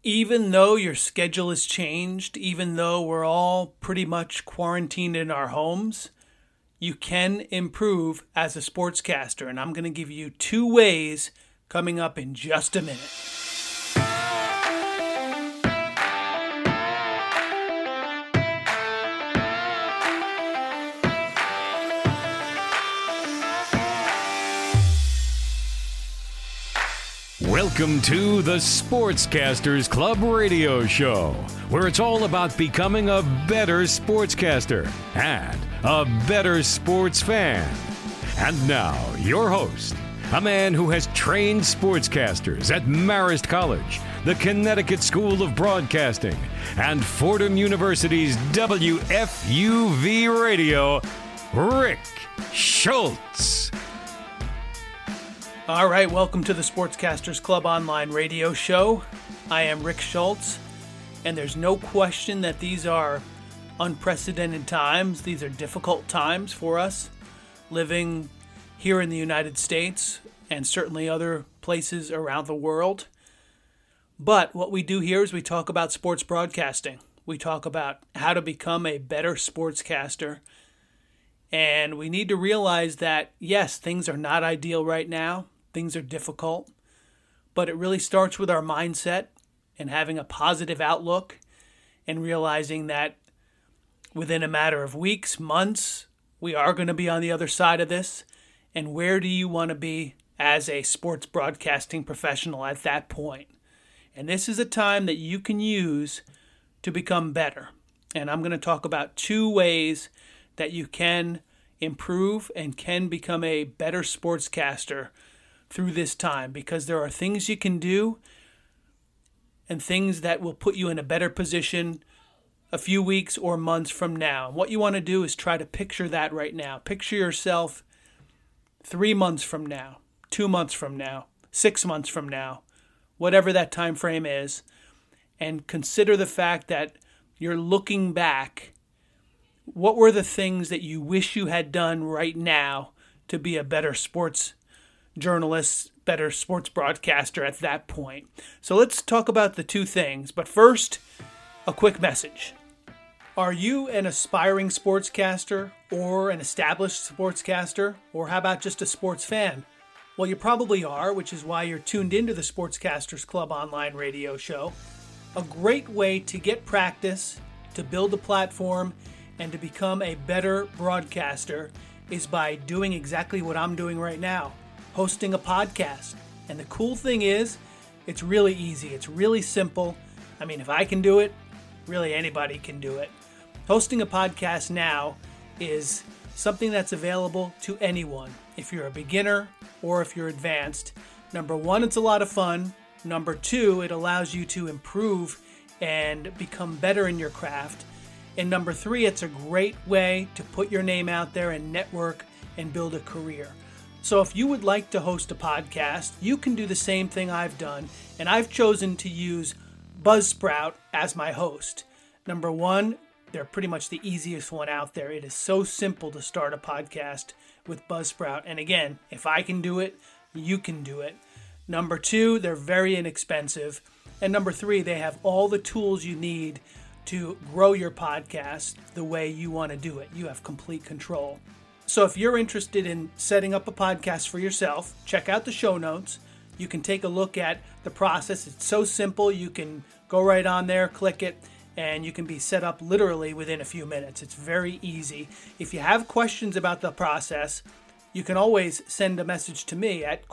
Even though your schedule has changed, even though we're all pretty much quarantined in our homes, you can improve as a sportscaster. And I'm going to give you 2 ways coming up in just a minute. Welcome to the Sportscasters Club radio show, where it's all about becoming a better sportscaster and a better sports fan. And now, your host, a man who has trained sportscasters at Marist College, the Connecticut School of Broadcasting, and Fordham University's WFUV Radio, Rick Schultz. All right, welcome to the Sportscasters Club online radio show. I am Rick Schultz, and there's no question that these are unprecedented times. These are difficult times for us living here in the United States and certainly other places around the world. But what we do here is we talk about sports broadcasting. We talk about how to become a better sportscaster. And we need to realize that, yes, things are not ideal right now. Things are difficult, but it really starts with our mindset and having a positive outlook and realizing that within a matter of weeks, months, we are going to be on the other side of this. And where do you want to be as a sports broadcasting professional at that point? And this is a time that you can use to become better. And I'm going to talk about 2 ways that you can improve and can become a better sportscaster through this time, because there are things you can do and things that will put you in a better position a few weeks or months from now. And what you want to do is try to picture that right now. Picture yourself 3 months from now, 2 months from now, 6 months from now, whatever that time frame is, and consider the fact that you're looking back. What were the things that you wish you had done right now to be a better sports journalist, better sports broadcaster at that point? So let's talk about the 2 things. But first, a quick message. Are you an aspiring sportscaster or an established sportscaster? Or how about just a sports fan? Well, you probably are, which is why you're tuned into the Sportscasters Club online radio show. A great way to get practice, to build a platform, and to become a better broadcaster is by doing exactly what I'm doing right now. Hosting a podcast. And the cool thing is, it's really easy. It's really simple. I mean, if I can do it, really anybody can do it. Hosting a podcast now is something that's available to anyone. If you're a beginner or if you're advanced. Number 1, it's a lot of fun. Number 2, it allows you to improve and become better in your craft. And number 3, it's a great way to put your name out there and network and build a career. So if you would like to host a podcast, you can do the same thing I've done, and I've chosen to use Buzzsprout as my host. Number 1, they're pretty much the easiest one out there. It is so simple to start a podcast with Buzzsprout. And again, if I can do it, you can do it. Number 2, they're very inexpensive. And number 3, they have all the tools you need to grow your podcast the way you want to do it. You have complete control. So if you're interested in setting up a podcast for yourself, check out the show notes. You can take a look at the process. It's so simple. You can go right on there, click it, and you can be set up literally within a few minutes. It's very easy. If you have questions about the process, you can always send a message to me at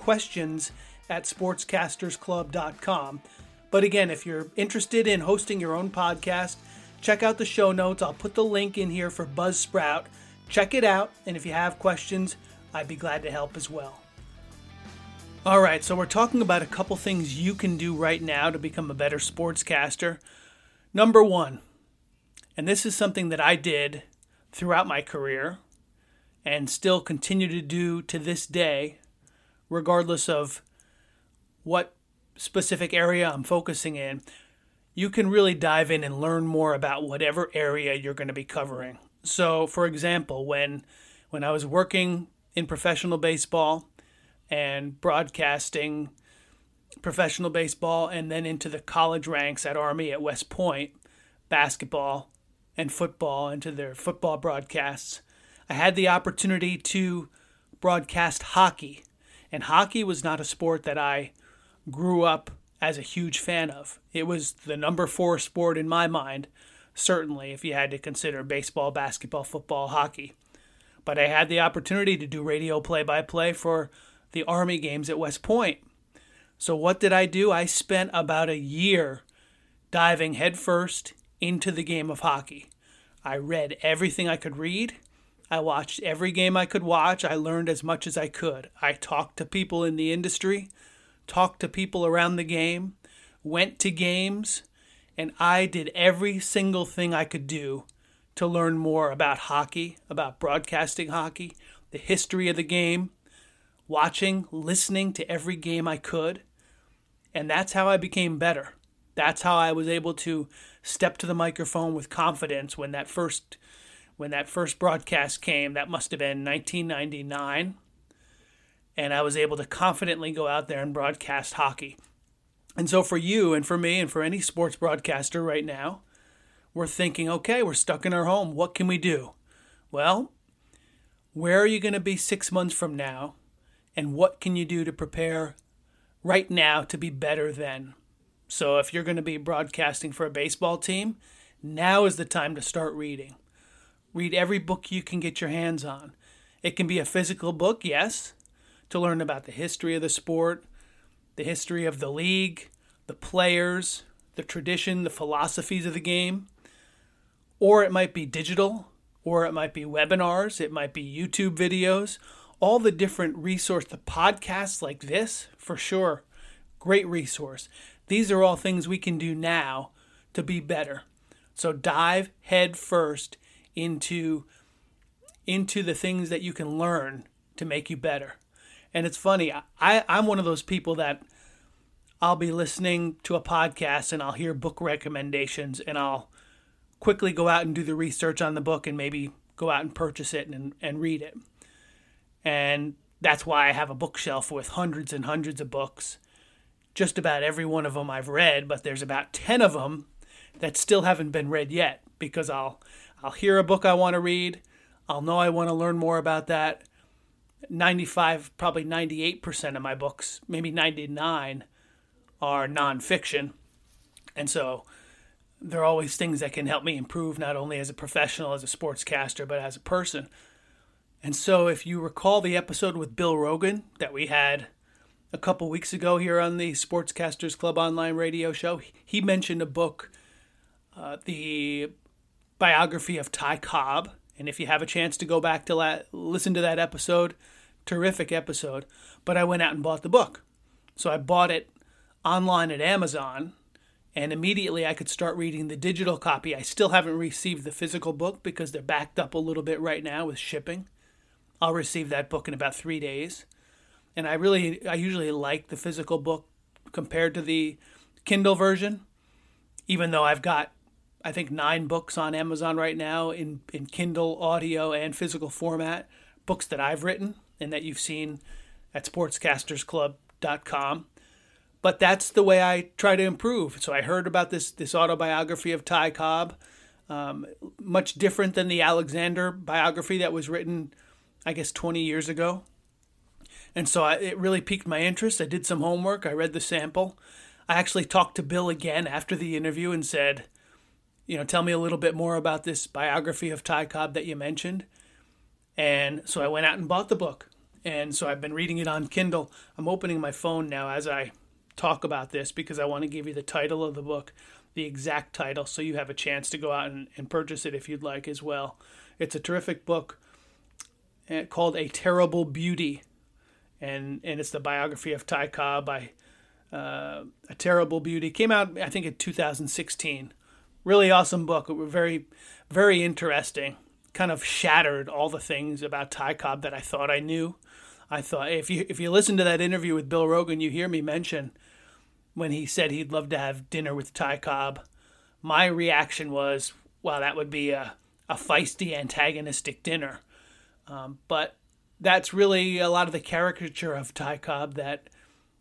questions@sportscastersclub.com. But again, if you're interested in hosting your own podcast, check out the show notes. I'll put the link in here for Buzzsprout. Check it out, and if you have questions, I'd be glad to help as well. All right, so we're talking about a couple things you can do right now to become a better sportscaster. Number 1, and this is something that I did throughout my career and still continue to do to this day, regardless of what specific area I'm focusing in. You can really dive in and learn more about whatever area you're going to be covering. So, for example, when I was working in professional baseball and broadcasting professional baseball and then into the college ranks at Army at West Point, basketball and football, into their football broadcasts. I had the opportunity to broadcast hockey, and hockey was not a sport that I grew up as a huge fan of. It was the number 4 sport in my mind, certainly, if you had to consider baseball, basketball, football, hockey. But I had the opportunity to do radio play-by-play for the Army games at West Point. So what did I do? I spent about a year diving headfirst into the game of hockey. I read everything I could read. I watched every game I could watch. I learned as much as I could. I talked to people in the industry, talked to people around the game, went to games, and I did every single thing I could do to learn more about hockey, about broadcasting hockey, the history of the game, watching, listening to every game I could. And that's how I became better. That's how I was able to step to the microphone with confidence when that first broadcast came. That must have been 1999. And I was able to confidently go out there and broadcast hockey. And so for you and for me and for any sports broadcaster right now, we're thinking, okay, we're stuck in our home. What can we do? Well, where are you going to be 6 months from now? And what can you do to prepare right now to be better then? So if you're going to be broadcasting for a baseball team, now is the time to start reading. Read every book you can get your hands on. It can be a physical book, yes, to learn about the history of the sport, the history of the league, the players, the tradition, the philosophies of the game. Or it might be digital, or it might be webinars, it might be YouTube videos, all the different resources, the podcasts like this, for sure, great resource. These are all things we can do now to be better. So dive head first into the things that you can learn to make you better. And it's funny, I'm one of those people that I'll be listening to a podcast and I'll hear book recommendations and I'll quickly go out and do the research on the book and maybe go out and purchase it and read it. And that's why I have a bookshelf with hundreds and hundreds of books. Just about every one of them I've read, but there's about 10 of them that still haven't been read yet because I'll hear a book I want to read. I'll know I want to learn more about that. 95, probably 98% of my books, maybe 99, are nonfiction. And so there are always things that can help me improve, not only as a professional, as a sportscaster, but as a person. And so if you recall the episode with Bill Rogan that we had a couple weeks ago here on the Sportscasters Club online radio show, he mentioned a book, the biography of Ty Cobb. And if you have a chance to go back to listen to that episode, terrific episode. But I went out and bought the book. So I bought it online at Amazon, and immediately I could start reading the digital copy. I still haven't received the physical book because they're backed up a little bit right now with shipping. I'll receive that book in about 3 days. And I usually like the physical book compared to the Kindle version, even though I've got, I think, 9 books on Amazon right now in Kindle, audio, and physical format, books that I've written and that you've seen at sportscastersclub.com. But that's the way I try to improve. So I heard about this autobiography of Ty Cobb, much different than the Alexander biography that was written, I guess, 20 years ago. And so it really piqued my interest. I did some homework. I read the sample. I actually talked to Bill again after the interview and said, tell me a little bit more about this biography of Ty Cobb that you mentioned. And so I went out and bought the book. And so I've been reading it on Kindle. I'm opening my phone now as I talk about this because I want to give you the title of the book, the exact title, so you have a chance to go out and purchase it if you'd like as well. It's a terrific book called A Terrible Beauty. And it's the biography of Ty Cobb by A Terrible Beauty. Came out, I think, in 2016. Really awesome book. It was very, very interesting. Kind of shattered all the things about Ty Cobb that I thought I knew. I thought if you listen to that interview with Bill Rogan, you hear me mention when he said he'd love to have dinner with Ty Cobb. My reaction was, wow, that would be a feisty, antagonistic dinner. But that's really a lot of the caricature of Ty Cobb that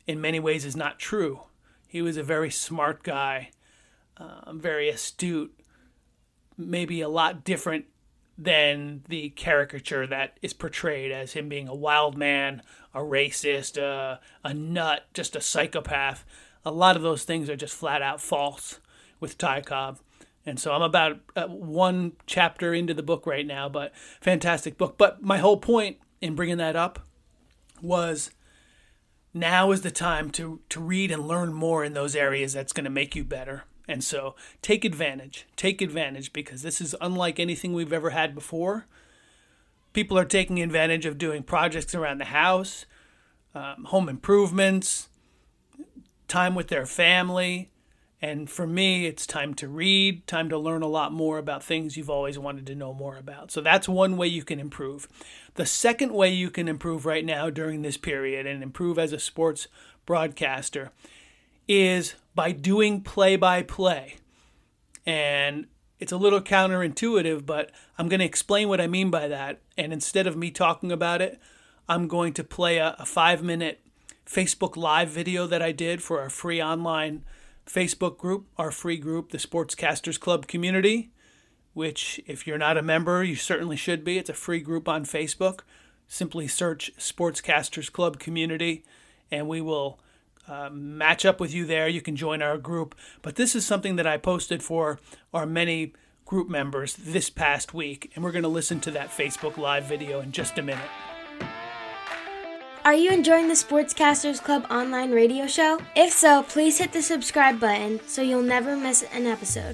in many ways is not true. He was a very smart guy, very astute, maybe a lot different than the caricature that is portrayed as him being a wild man, a racist, a nut, just a psychopath. A lot of those things are just flat out false with Ty Cobb. And so I'm about one chapter into the book right now, but fantastic book. But my whole point in bringing that up was now is the time to read and learn more in those areas that's going to make you better. And so take advantage, because this is unlike anything we've ever had before. People are taking advantage of doing projects around the house, home improvements, time with their family. And for me, it's time to read, time to learn a lot more about things you've always wanted to know more about. So that's one way you can improve. The second way you can improve right now during this period and improve as a sports broadcaster is by doing play-by-play. And it's a little counterintuitive, but I'm going to explain what I mean by that. And instead of me talking about it, I'm going to play a 5-minute Facebook Live video that I did for our free online Facebook group, our free group, the Sportscasters Club Community, which if you're not a member, you certainly should be. It's a free group on Facebook. Simply search Sportscasters Club Community, and we will match up with you there. You can join our group. But this is something that I posted for our many group members this past week, and we're going to listen to that Facebook Live video in just a minute. Are you enjoying the Sportscasters Club online radio show? If so, please hit the subscribe button so you'll never miss an episode.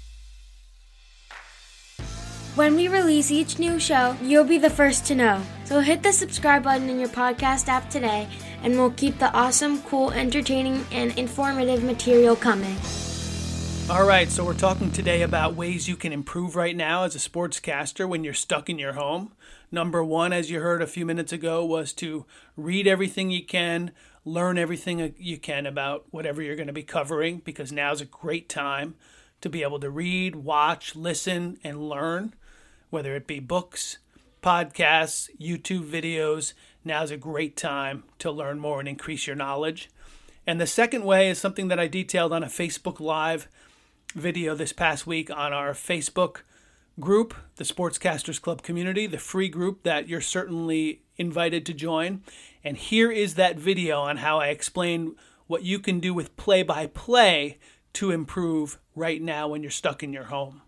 When we release each new show, you'll be the first to know. So hit the subscribe button in your podcast app today, and we'll keep the awesome, cool, entertaining, and informative material coming. All right, so we're talking today about ways you can improve right now as a sportscaster when you're stuck in your home. Number one, as you heard a few minutes ago, was to read everything you can, learn everything you can about whatever you're going to be covering, because now's a great time to be able to read, watch, listen, and learn, whether it be books, podcasts, YouTube videos. Now's a great time to learn more and increase your knowledge. And the second way is something that I detailed on a Facebook Live video this past week on our Facebook group, the Sportscasters Club Community, the free group that you're certainly invited to join. And here is that video on how I explain what you can do with play-by-play to improve right now when you're stuck in your home.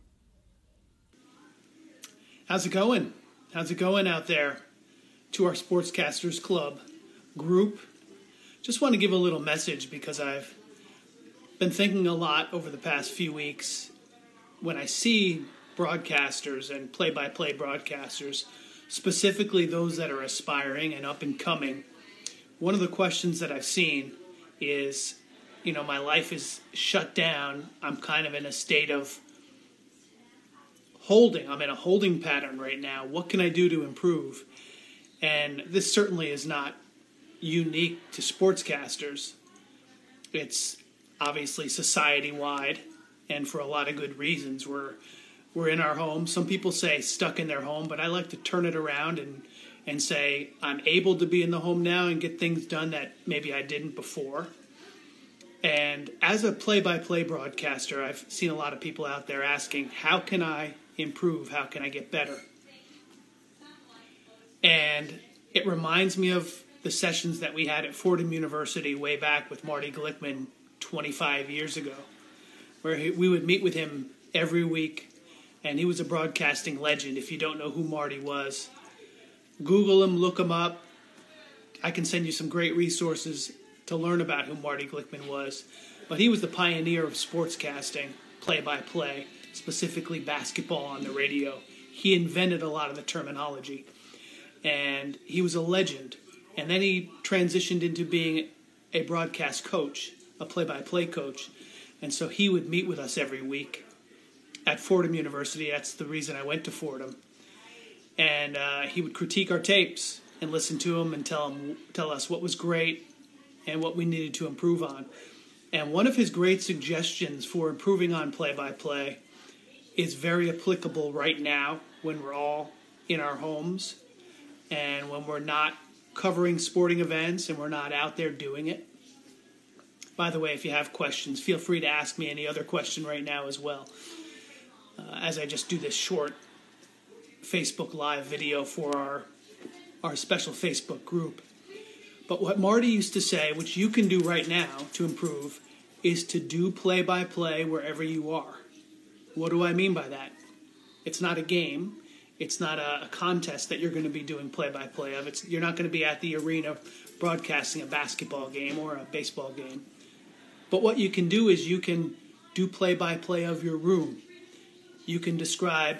How's it going? How's it going out there to our Sportscasters Club group? Just want to give a little message because I've been thinking a lot over the past few weeks when I see broadcasters and play-by-play broadcasters, specifically those that are aspiring and up and coming. One of the questions that I've seen is, my life is shut down. I'm kind of in a state of holding. I'm in a holding pattern right now. What can I do to improve? And this certainly is not unique to sportscasters. It's obviously society-wide, and for a lot of good reasons. We're in our home. Some people say stuck in their home, but I like to turn it around and say I'm able to be in the home now and get things done that maybe I didn't before. And as a play-by-play broadcaster, I've seen a lot of people out there asking, how can I improve? How can I get better? And it reminds me of the sessions that we had at Fordham University way back with Marty Glickman 25 years ago, where we would meet with him every week. And he was a broadcasting legend. If you don't know who Marty was, Google him, look him up. I can send you some great resources to learn about who Marty Glickman was. But he was the pioneer of sportscasting, play-by-play, specifically basketball on the radio. He invented a lot of the terminology. And he was a legend. And then he transitioned into being a broadcast coach, a play-by-play coach. And so he would meet with us every week at Fordham University. That's the reason I went to Fordham. And he would critique our tapes and listen to them and tell us what was great and what we needed to improve on. And one of his great suggestions for improving on play-by-play is very applicable right now when we're all in our homes and when we're not covering sporting events and we're not out there doing it. By the way, if you have questions, feel free to ask me any other question right now as well, as I just do this short Facebook Live video for our special Facebook group. But what Marty used to say, which you can do right now to improve, is to do play-by-play wherever you are. What do I mean by that? It's not a game. It's not a contest that you're going to be doing play-by-play of. You're not going to be at the arena broadcasting a basketball game or a baseball game. But what you can do is you can do play-by-play of your room. You can describe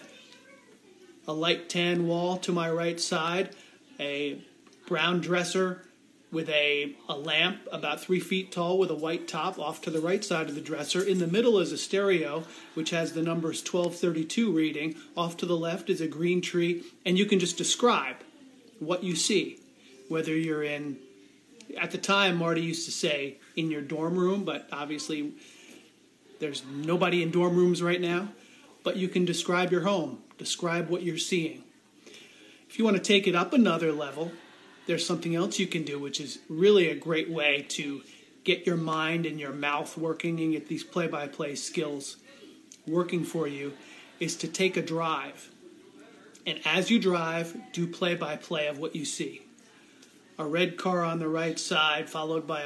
a light tan wall to my right side, a brown dresser with a lamp about 3 feet tall with a white top off to the right side of the dresser. In the middle is a stereo, which has the numbers 1232 reading. Off to the left is a green tree, and you can just describe what you see. Whether you're in, at the time, Marty used to say, in your dorm room, but obviously there's nobody in dorm rooms right now. But you can describe your home, describe what you're seeing. If you want to take it up another level, there's something else you can do, which is really a great way to get your mind and your mouth working and get these play-by-play skills working for you, is to take a drive. And as you drive, do play-by-play of what you see. A red car on the right side, followed by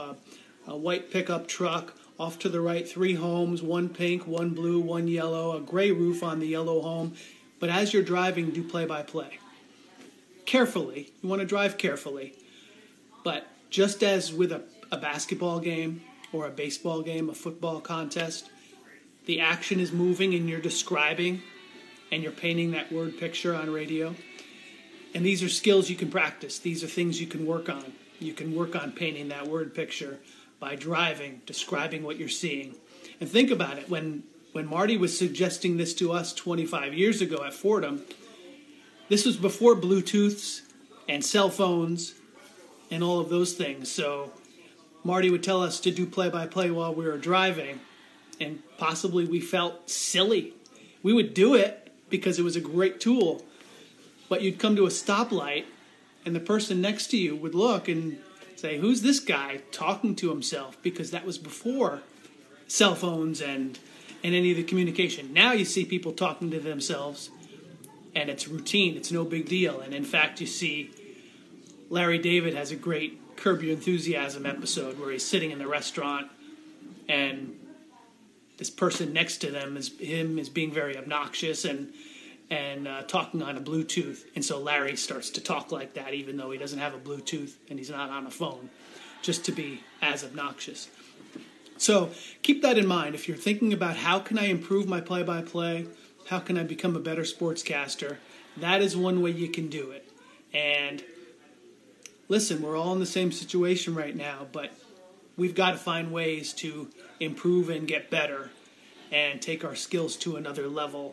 a white pickup truck. Off to the right, 3 homes, 1 pink, 1 blue, 1 yellow, a gray roof on the yellow home. But as you're driving, do play-by-play. Carefully. You want to drive carefully. But just as with a basketball game or a baseball game, a football contest, the action is moving and you're describing and you're painting that word picture on radio. And these are skills you can practice. These are things you can work on. You can work on painting that word picture by driving, describing what you're seeing. And think about it. When Marty was suggesting this to us 25 years ago at Fordham, this was before Bluetooths and cell phones and all of those things. So Marty would tell us to do play-by-play while we were driving, and possibly we felt silly. We would do it because it was a great tool. But you'd come to a stoplight, and the person next to you would look and say, who's this guy talking to himself? Because that was before cell phones and any of the communication. Now you see people talking to themselves, and it's routine. It's no big deal. And in fact, you see Larry David has a great Curb Your Enthusiasm episode where he's sitting in the restaurant, and this person next to them is being very obnoxious and talking on a Bluetooth. And so Larry starts to talk like that, even though he doesn't have a Bluetooth and he's not on a phone, just to be as obnoxious. So keep that in mind. If you're thinking about how can I improve my play-by-play, how can I become a better sportscaster, that is one way you can do it. And listen, we're all in the same situation right now, but we've got to find ways to improve and get better and take our skills to another level,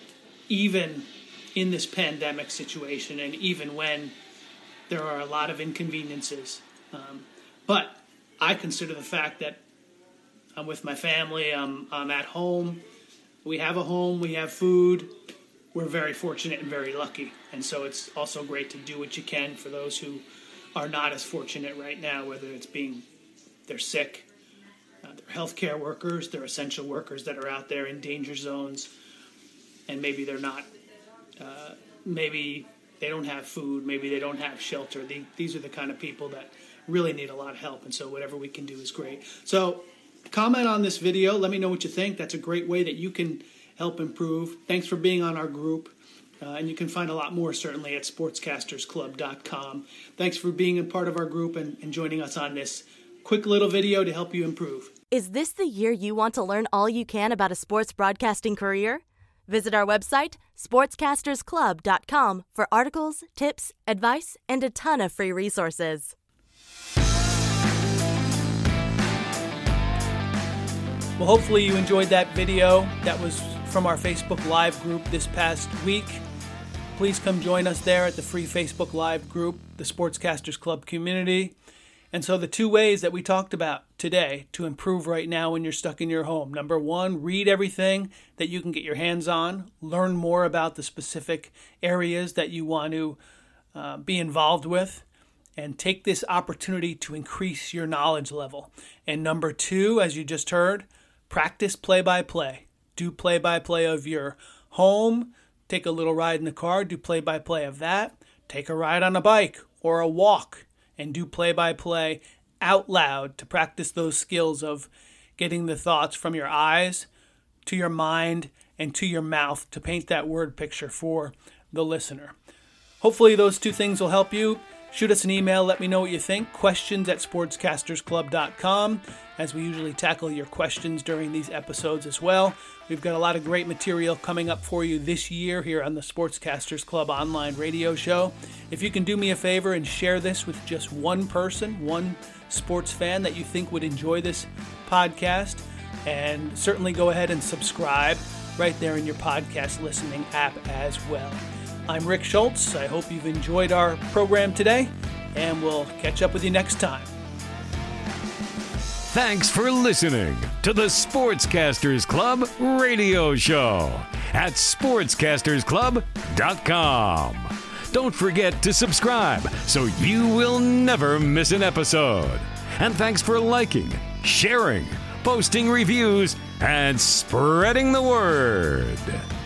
even in this pandemic situation and even when there are a lot of inconveniences. But I consider the fact that I'm with my family, I'm at home, we have a home, we have food, we're very fortunate and very lucky. And so it's also great to do what you can for those who are not as fortunate right now, whether it's they're sick, they're healthcare workers, they're essential workers that are out there in danger zones, and maybe they're not, maybe they don't have food, maybe they don't have shelter. These are the kind of people that really need a lot of help, and so whatever we can do is great. So comment on this video. Let me know what you think. That's a great way that you can help improve. Thanks for being on our group. And you can find a lot more, certainly, at sportscastersclub.com. Thanks for being a part of our group and joining us on this quick little video to help you improve. Is this the year you want to learn all you can about a sports broadcasting career? Visit our website, sportscastersclub.com, for articles, tips, advice, and a ton of free resources. Well, hopefully you enjoyed that video. That was from our Facebook Live group this past week. Please come join us there at the free Facebook Live group, the Sportscasters Club community. And so the 2 ways that we talked about today to improve right now when you're stuck in your home. Number 1, read everything that you can get your hands on. Learn more about the specific areas that you want to be involved with. and take this opportunity to increase your knowledge level. And number 2, as you just heard, practice play-by-play. Do play-by-play of your home. Take a little ride in the car. Do play-by-play of that. Take a ride on a bike or a walk and do play-by-play out loud to practice those skills of getting the thoughts from your eyes to your mind and to your mouth to paint that word picture for the listener. Hopefully those 2 things will help you. Shoot us an email. Let me know what you think. questions@sportscastersclub.com, as we usually tackle your questions during these episodes as well. We've got a lot of great material coming up for you this year here on the Sportscasters Club online radio show. If you can do me a favor and share this with just one person, one sports fan that you think would enjoy this podcast, and certainly go ahead and subscribe right there in your podcast listening app as well. I'm Rick Schultz. I hope you've enjoyed our program today, and we'll catch up with you next time. Thanks for listening to the Sportscasters Club radio show at sportscastersclub.com. Don't forget to subscribe so you will never miss an episode. And thanks for liking, sharing, posting reviews, and spreading the word.